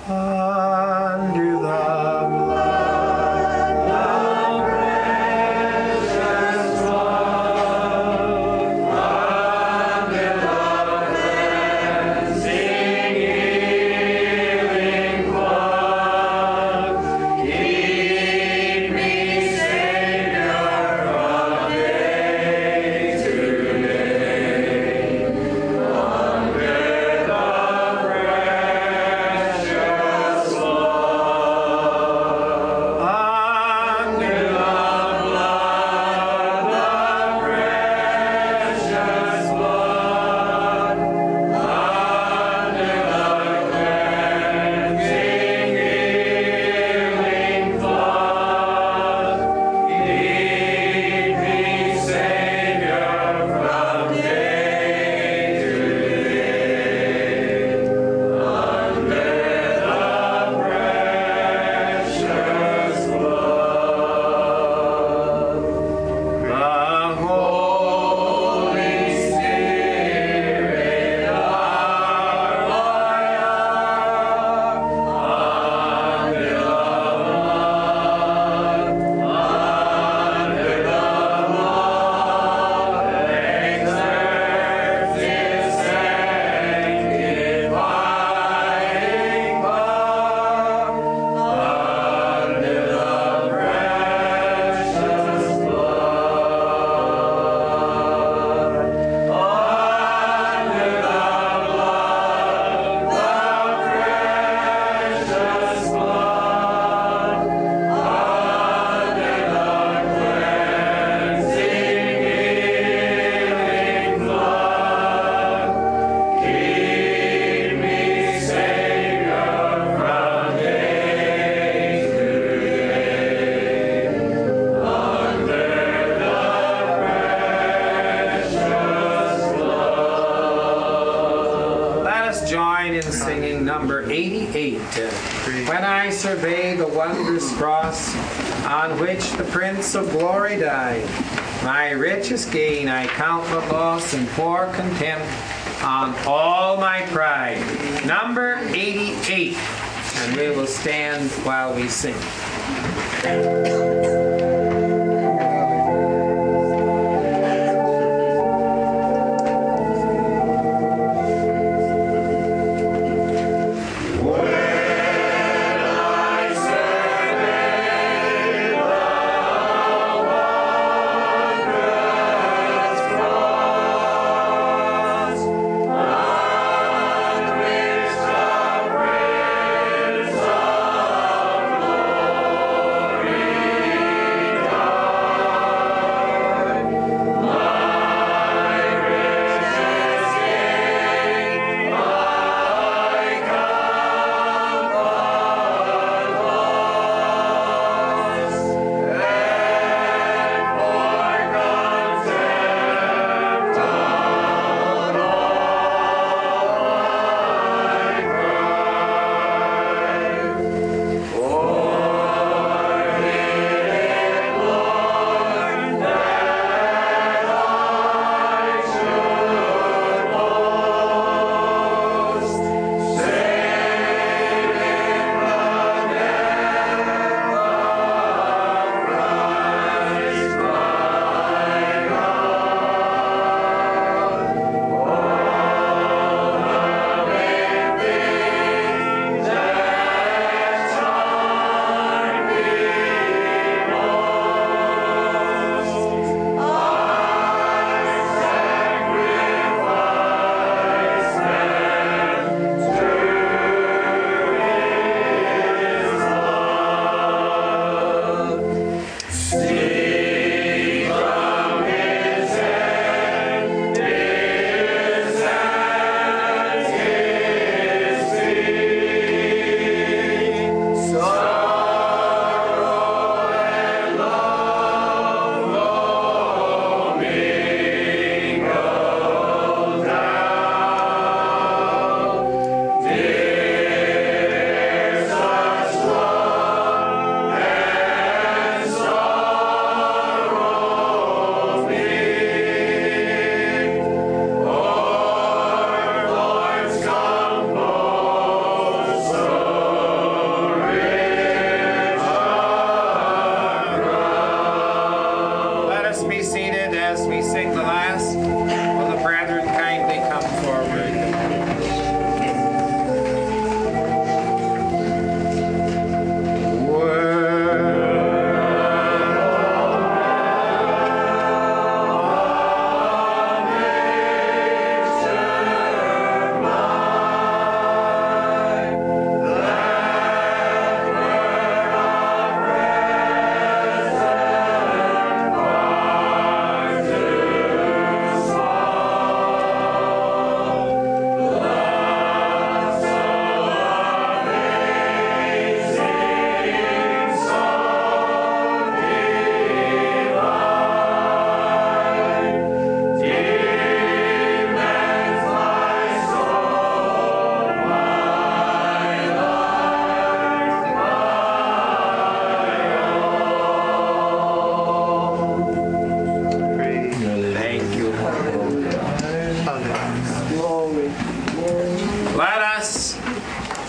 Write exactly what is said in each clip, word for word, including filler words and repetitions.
Under the blood, the precious blood, under the cleansing, healing blood, keep me, Savior, from day to day. Under the precious blood, under the blood, the precious blood, under the cleansing, healing blood, keep me, Savior, from day to day. Under the precious blood, the Holy Spirit, our lawyer, under the blood, under the blood, exerts His sanctifying power, under the precious blood, under the blood, the precious blood, under the cleansing, healing blood, keep me, Savior, from day to day. Under the precious blood. Let us join in singing number eighty-eight. When I survey the wondrous cross on which the Prince of Glory died, my richest gain I count but loss and pour contempt on all my pride. Number eighty-eight. And we will stand while we sing. Glory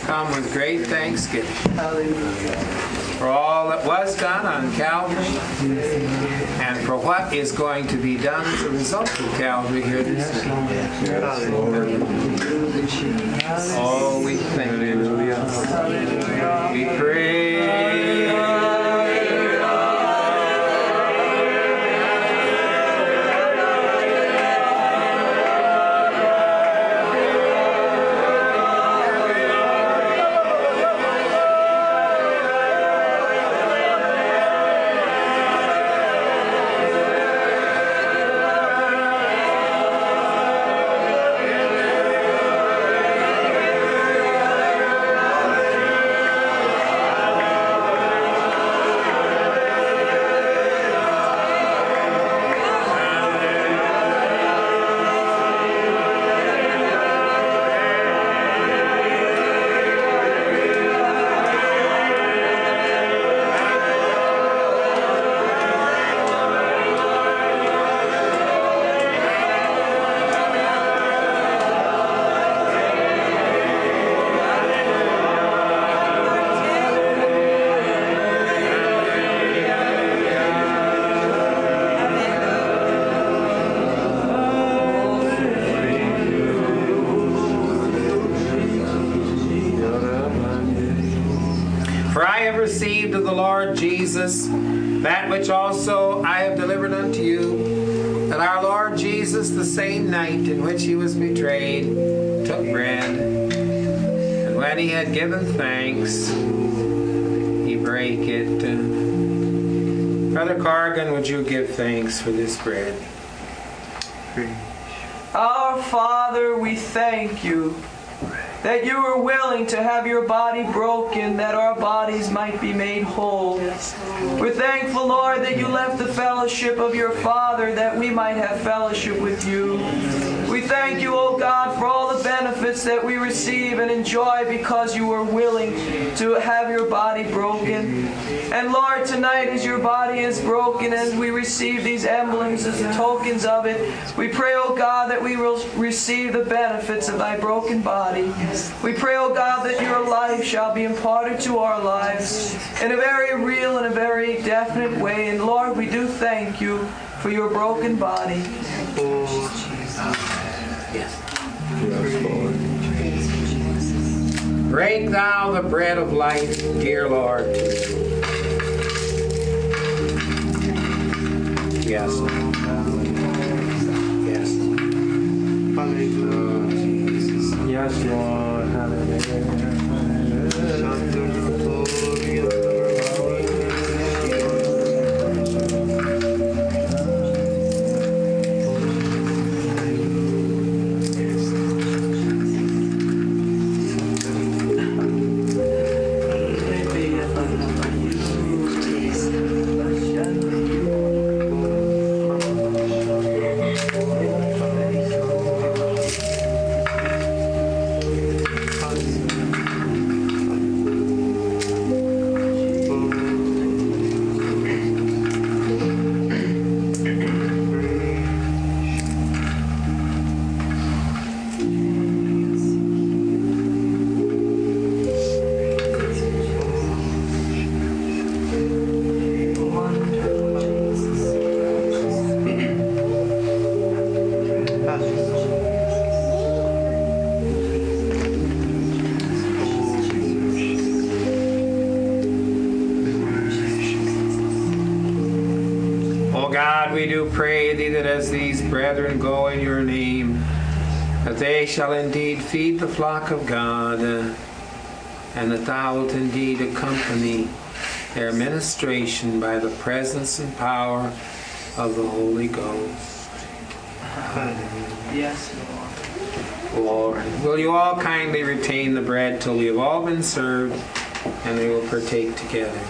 come with great thanksgiving. Hallelujah. For all that was done on Calvary and for what is going to be done as a result of Calvary here this day. Oh, we thank you. We pray. Received of the Lord Jesus that which also I have delivered unto you, that our Lord Jesus, the same night in which he was betrayed, took bread, and when he had given thanks, he brake it. Brother Corrigan, would you give thanks for this bread? Our Father, we thank you that you were willing to have your body broken, that our bodies might be made whole. We're thankful, Lord, that you left the fellowship of your Father, that we might have fellowship with you. We thank you, O God, for all the benefits that we receive and enjoy because you were willing to have your body broken. And Lord, tonight as your body is broken, as we receive these emblems as tokens of it, we pray, O God, that we will receive the benefits of thy broken body. We pray, O God, that your life shall be imparted to our lives in a very real and a very definite way. And Lord, we do thank you for your broken body. Yes. Break thou the bread of life, dear Lord. Yes. Yes. Hallelujah. Yes, Lord. Hallelujah. We do pray thee that as these brethren go in your name, that they shall indeed feed the flock of God, uh, and that thou wilt indeed accompany their ministration by the presence and power of the Holy Ghost. Yes, Lord. Lord, will you all kindly retain the bread till we have all been served, and we will partake together.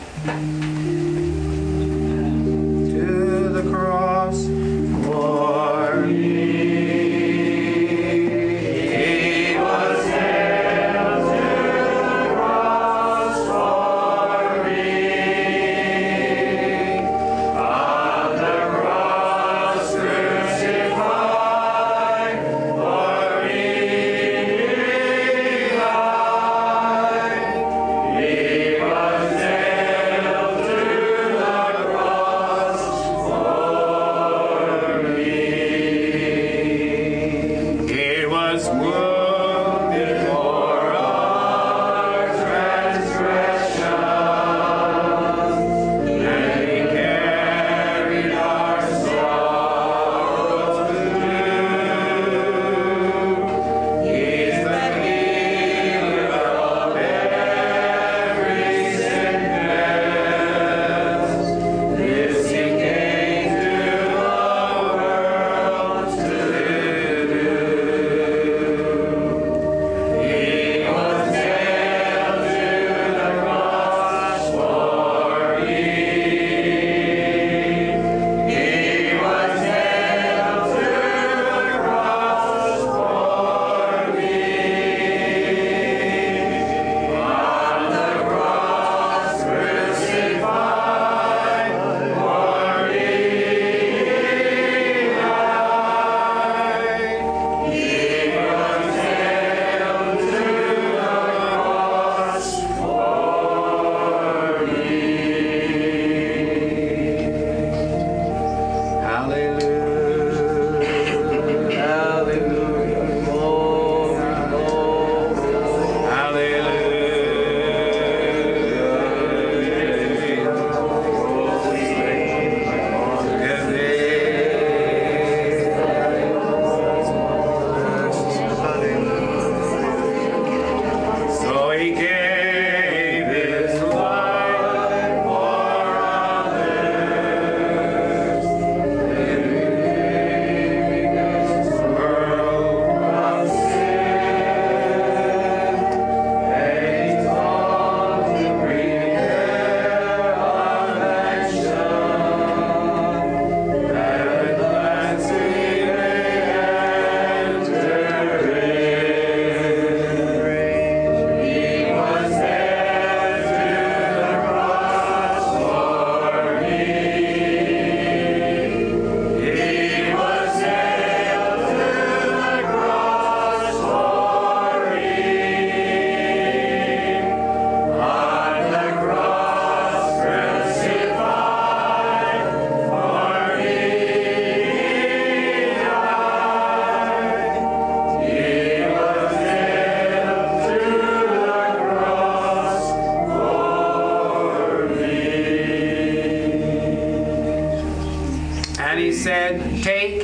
Cross for me. He was nailed to the cross for me. On the cross crucified for me.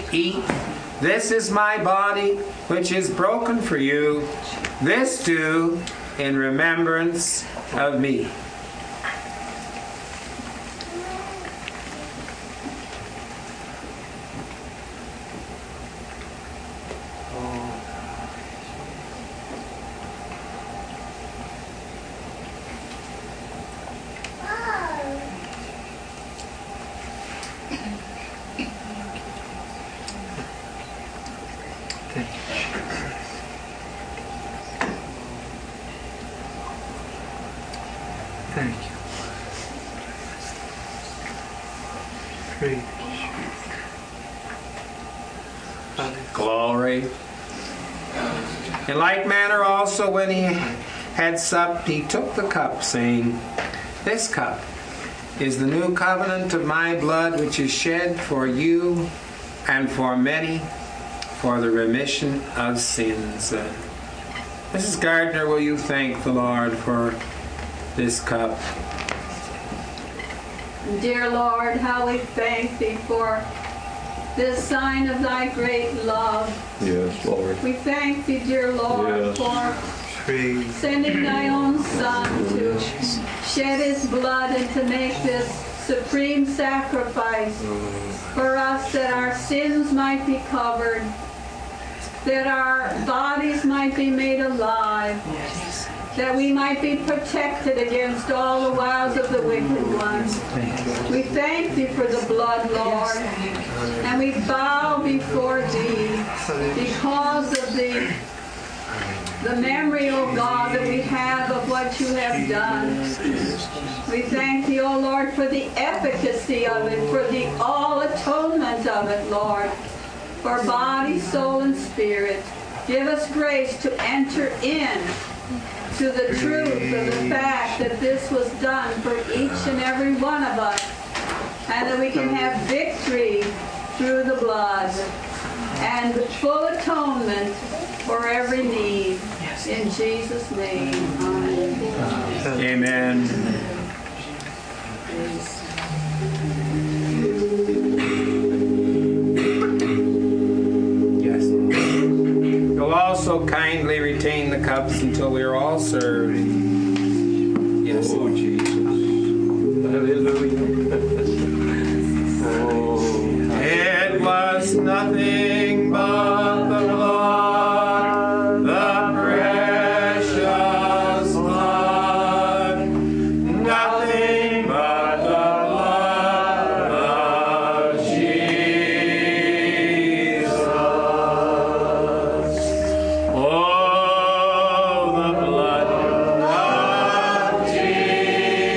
eat. This is my body, which is broken for you. This do in remembrance of me. Thank you. Praise you. Glory. In like manner also when he had supped, he took the cup, saying, This cup is the new covenant of my blood, which is shed for you and for many for the remission of sins. Uh, Missus Gardner, will you thank the Lord for this cup? Dear Lord, how we thank thee for this sign of thy great love. Yes, Lord. We thank thee, dear Lord, Yes. for sending thy own Son to shed his blood and to make this supreme sacrifice for us, that our sins might be covered, that our bodies might be made alive, that we might be protected against all the wiles of the wicked one. We thank thee for the blood, Lord, and we bow before thee because of the the memory, O God, that we have of what you have done. We thank thee, O Lord, for the efficacy of it, for the all atonement of it, Lord, for body, soul, and spirit. Give us grace to enter in to the truth of the fact that this was done for each and every one of us, and that we can have victory through the blood and full atonement for every need. In Jesus' name, amen. Amen. Yes. You'll also kindly retain the cups until we are all served. Yes. Oh, Jesus. Hallelujah. Oh, It was nothing but the blood, the precious blood, nothing but the blood of Jesus. Oh, the blood of Jesus.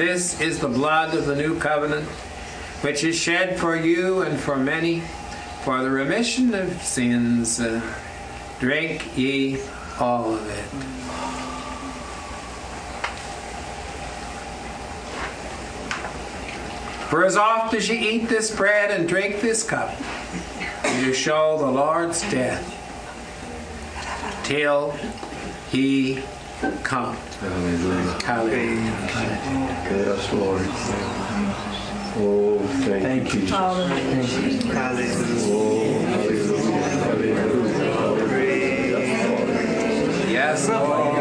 This is the blood of the new covenant, which is shed for you and for many for the remission of sins. Uh, drink ye all of it. For as oft as ye eat this bread and drink this cup, you do show the Lord's death till he come. Hallelujah. Hallelujah. Yes, Lord. Oh, thank, thank you, Jesus. Hallelujah. Oh, hallelujah. Hallelujah. Yes, Lord.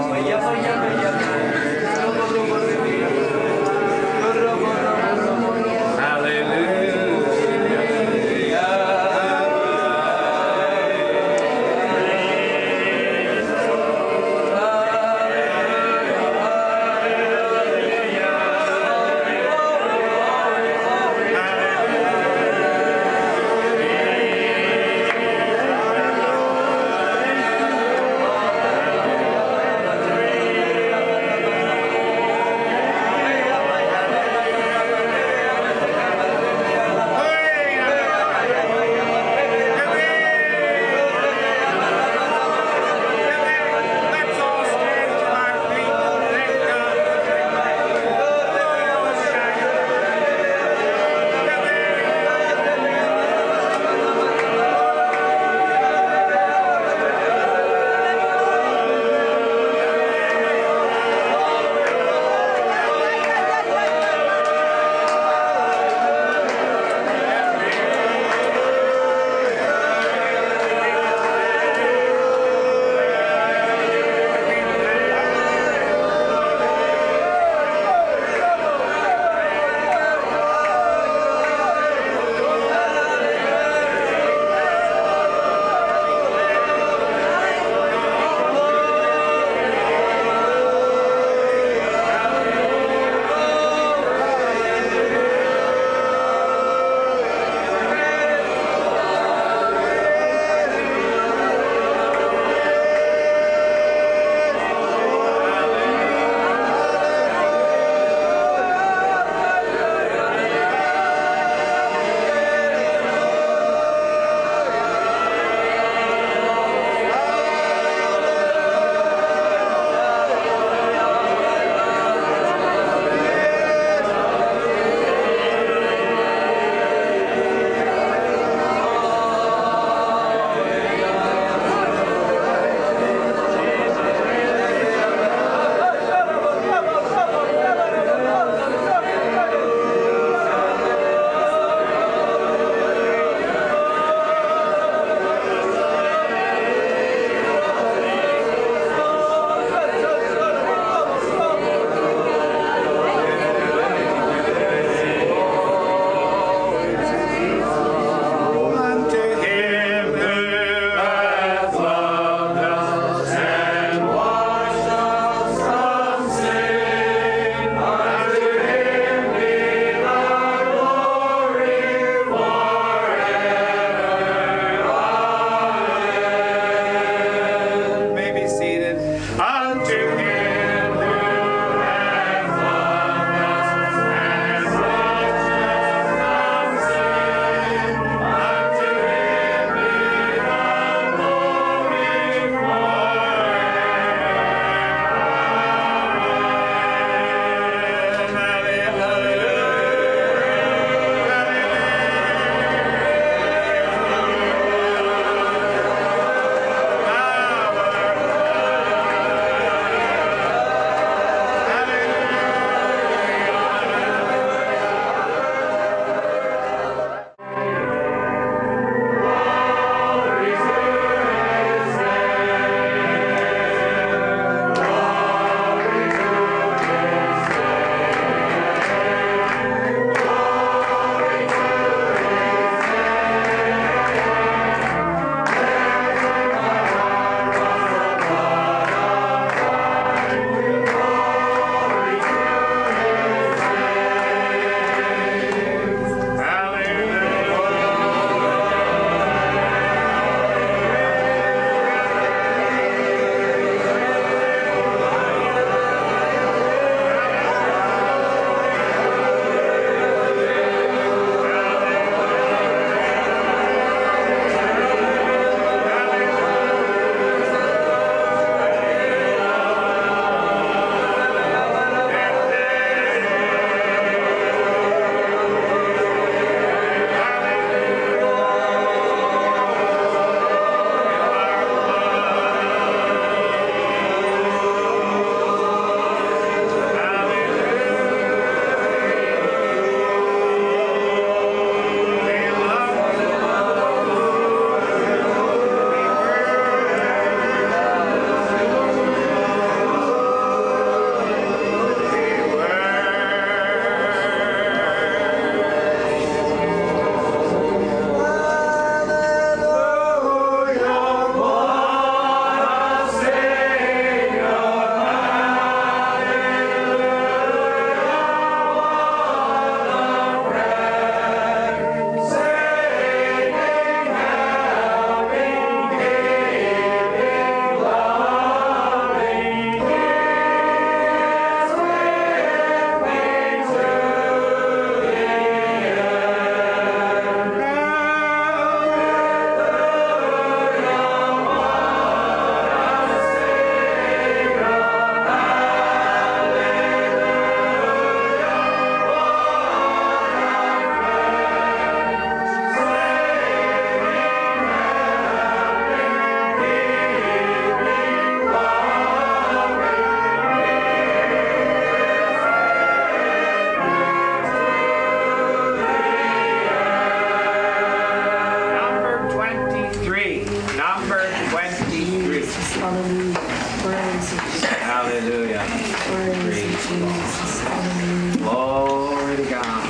Glory to God.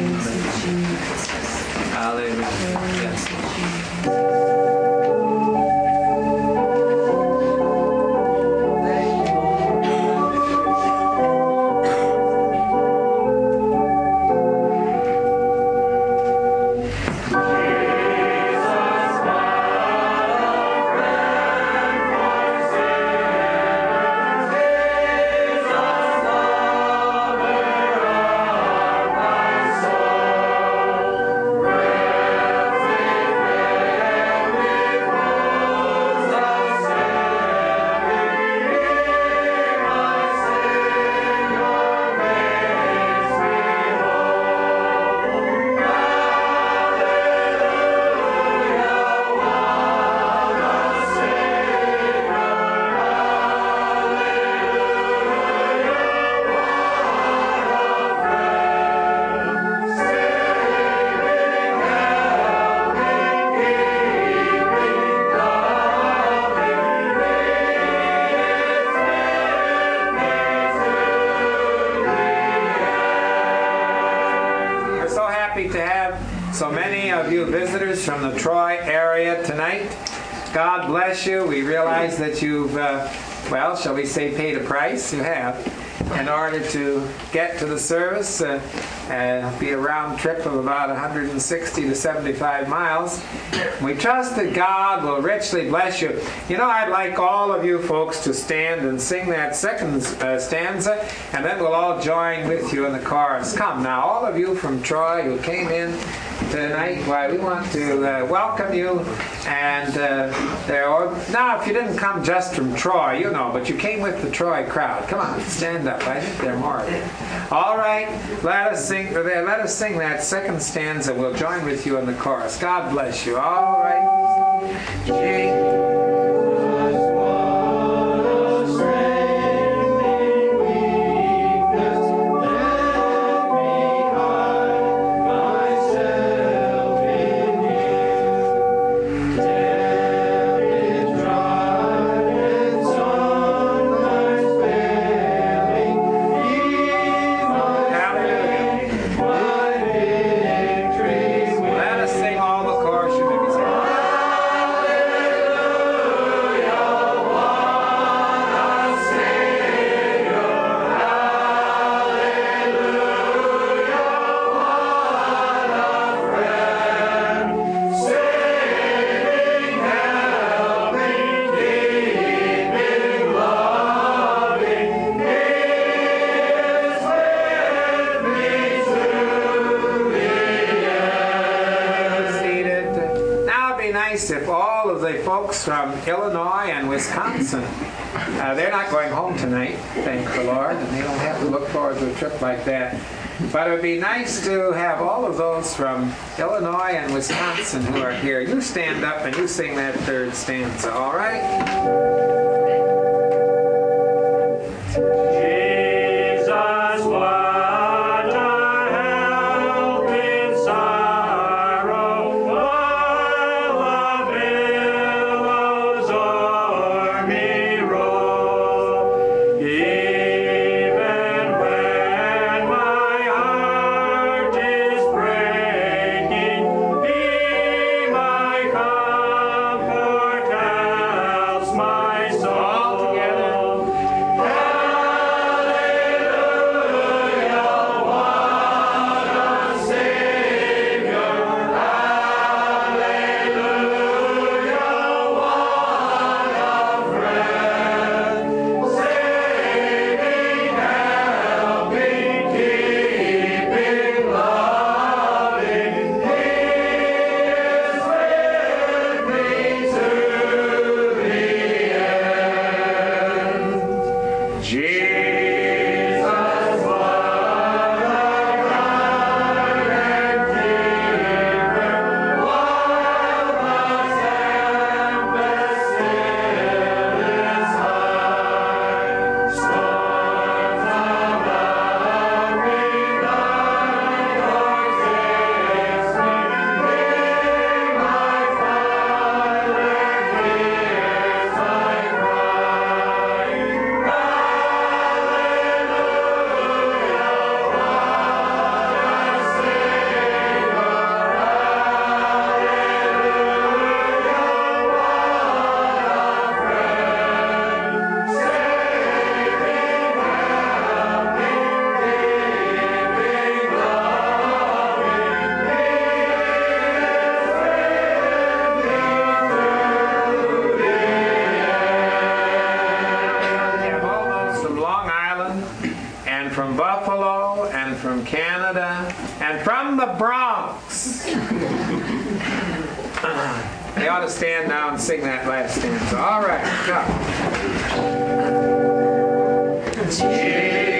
Hallelujah. Yes. From the Troy area tonight. God bless you. We realize that you've, uh, well, shall we say, paid a price? You have, in order to get to the service. Uh, uh, be a round trip of about one hundred sixty to seventy-five miles. We trust that God will richly bless you. You know, I'd like all of you folks to stand and sing that second uh, stanza, and then we'll all join with you in the chorus. Come now, all of you from Troy who came in tonight, why, we want to uh, welcome you. And uh, there are, now, if you didn't come just from Troy, you know, but you came with the Troy crowd. Come on, stand up. I think there are more of you. All right, let us sing. Let us sing that second stanza. We'll join with you in the chorus. God bless you. All right. Gee. If all of the folks from Illinois and Wisconsin, uh, they're not going home tonight, thank the Lord, and they don't have to look forward to a trip like that. But it would be nice to have all of those from Illinois and Wisconsin who are here. You stand up and you sing that third stanza, all right? My soul. And from the Bronx. They ought to stand now and sing that last stanza. All right, go.